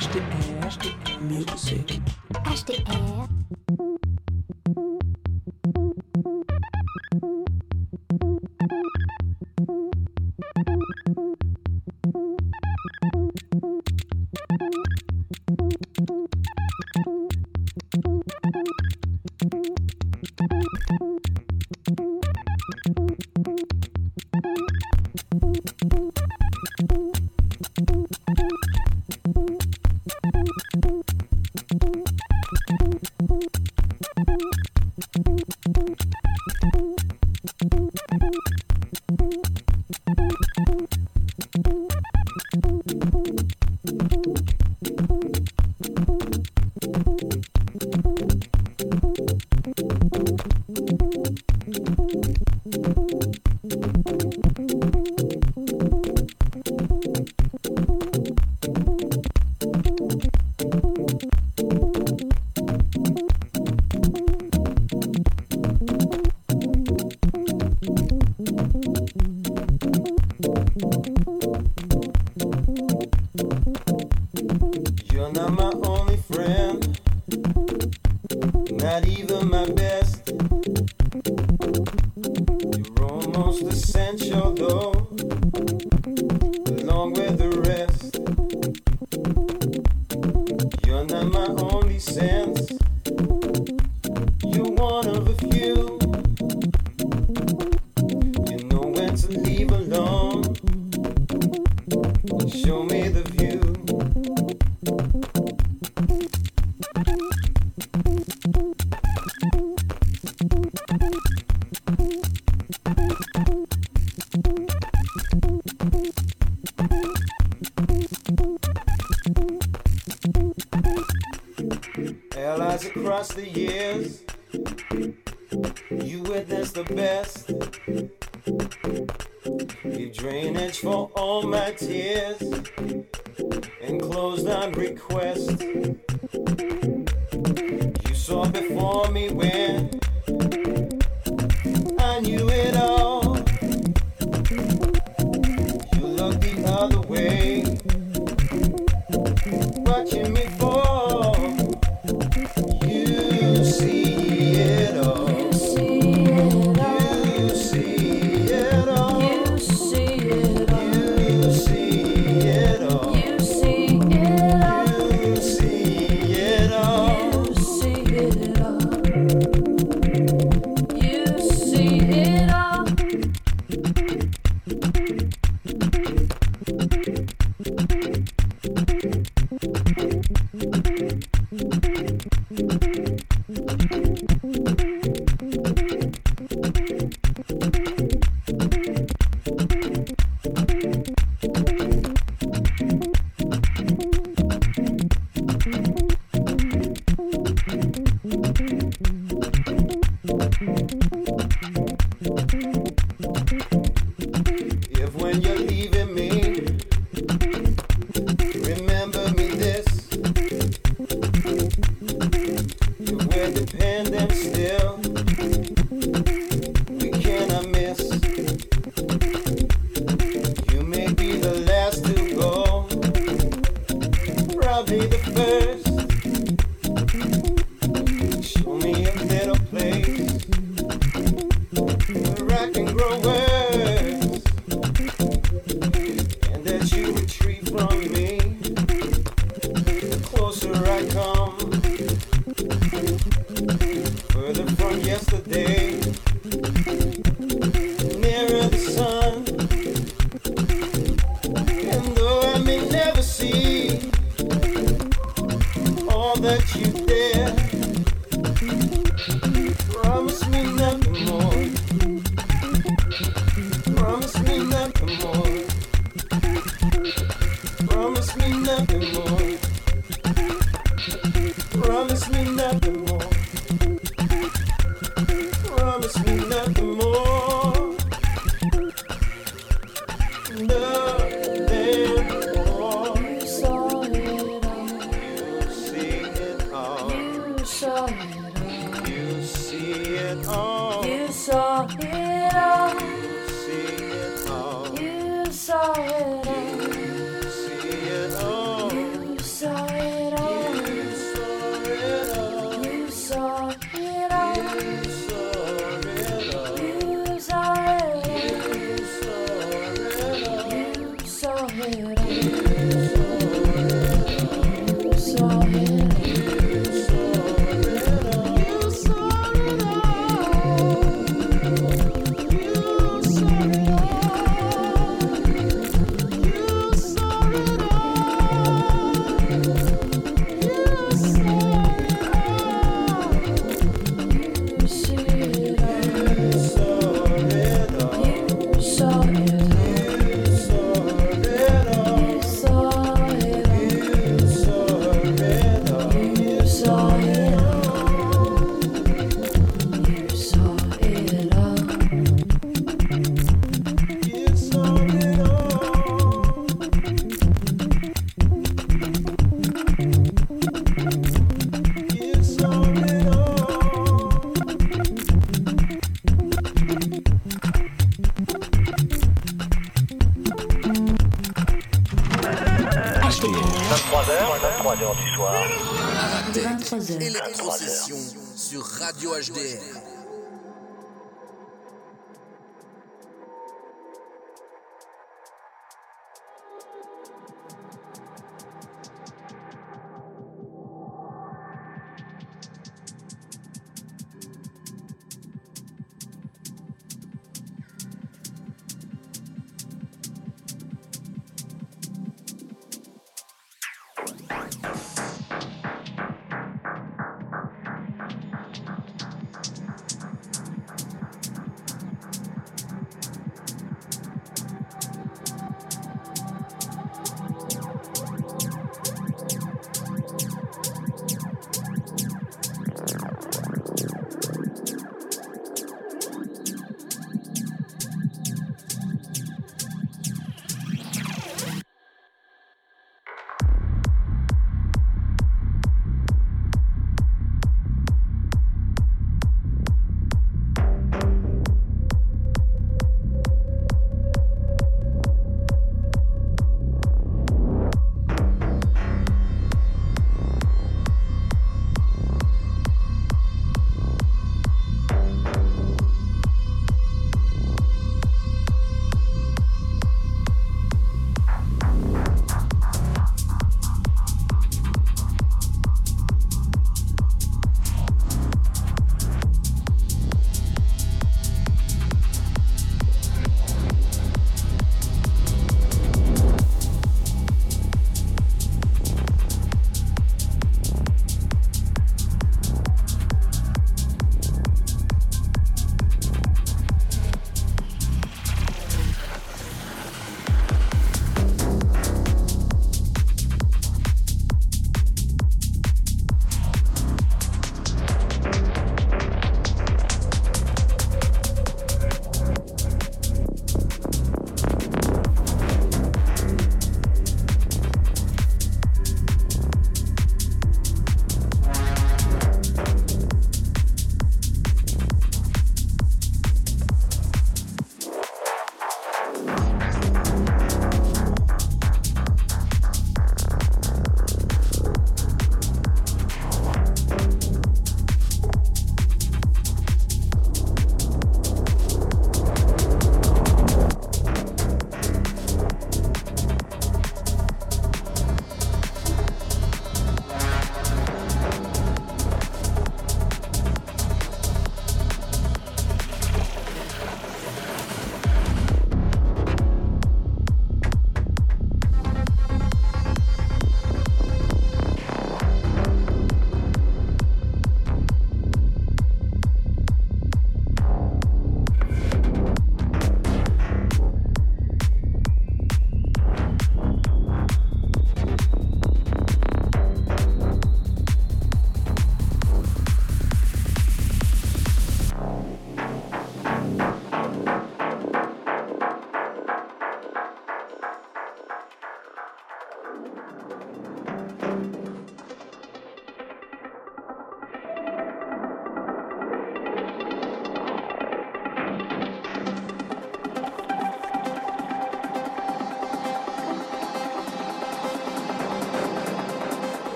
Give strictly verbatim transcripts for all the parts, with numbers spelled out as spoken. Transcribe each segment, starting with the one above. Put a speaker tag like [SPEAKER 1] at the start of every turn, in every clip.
[SPEAKER 1] H T R Music.
[SPEAKER 2] H T R
[SPEAKER 3] You're not my only friend, not even my best. You're almost essential though, along with the rest. You're not my only sense, you're one of a few. You know when to leave alone, show me the view. Allies across the years, you witnessed the best. Gave drainage for all my tears and closed on request. You saw before me when I knew it all. You looked the other way, watching me fall. You see it all. You see it all. You see it all. You see it all. You see it all. You see it all. You see it all. You see it all. If when you're leaving me, remember me this. If we're dependent still, we cannot miss. You may be the last to go, probably the first. Show me a little place where I can grow words, and that you retreat from me. The closer I come, further from yesterday, nearer the sun. And though I may never see all that you dare, promise me nothing more. Promise me nothing more. Promise me nothing more. Promise me nothing more. Promise me nothing more. Nothing more. You saw it all. You see it all. You saw it all. You see it all. You saw it all. You see it all. You saw it all. You see it all. You saw it all.
[SPEAKER 2] vingt-trois heures du soir.
[SPEAKER 4] vingt-trois heures.
[SPEAKER 5] Électrosession sur Radio H D R.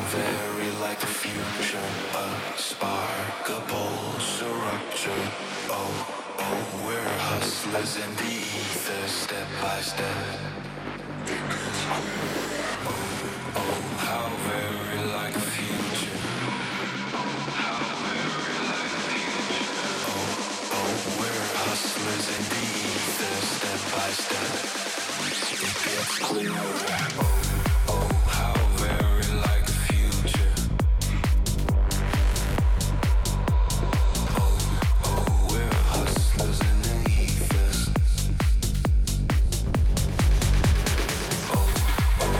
[SPEAKER 2] very like the future, a spark, a pulse, a rupture. Oh, oh, we're hustlers in the ether, step by step. Oh, oh, how very like the future. How very like the future. Oh, oh, we're hustlers in the ether, step by step. It gets clearer. Oh, oh, how very like the future. Oh, oh, we're hustlers in the ether. Oh, oh.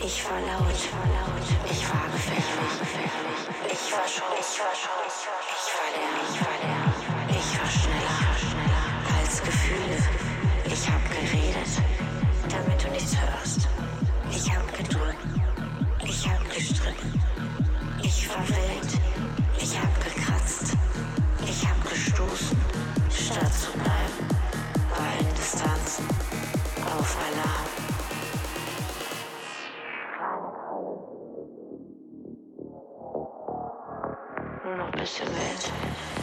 [SPEAKER 4] Ich war laut, ich war laut, ich war gefährlich, ich war schon, ich war schon, ich war leer, ich war leer, ich war schneller, schneller als Gefühle. Ich hab geredet, damit du nichts hörst. Ich hab gedrückt, ich hab gestritten. Ich war wild, ich hab gekratzt, ich hab gestoßen, statt zu bleiben. War in Distanzen, auf Alarm. Nur noch ein bisschen Welt.